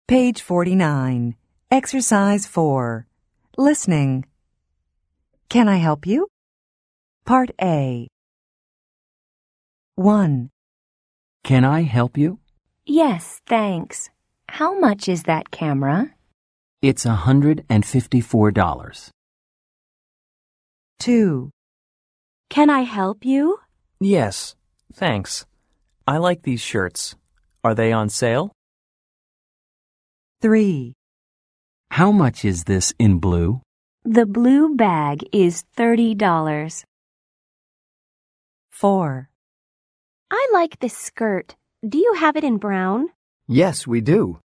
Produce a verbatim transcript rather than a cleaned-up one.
Page forty-nine. Exercise four. Listening. Can I help you? Part A. one. Can I help you? Yes, thanks. How much is that camera? It's one hundred fifty-four dollars. two. Can I help you? Yes, thanks. I like these shirts. Are they on sale? three. How much is this in blue? The blue bag is thirty dollars. four. I like this skirt. Do you have it in brown? Yes, we do.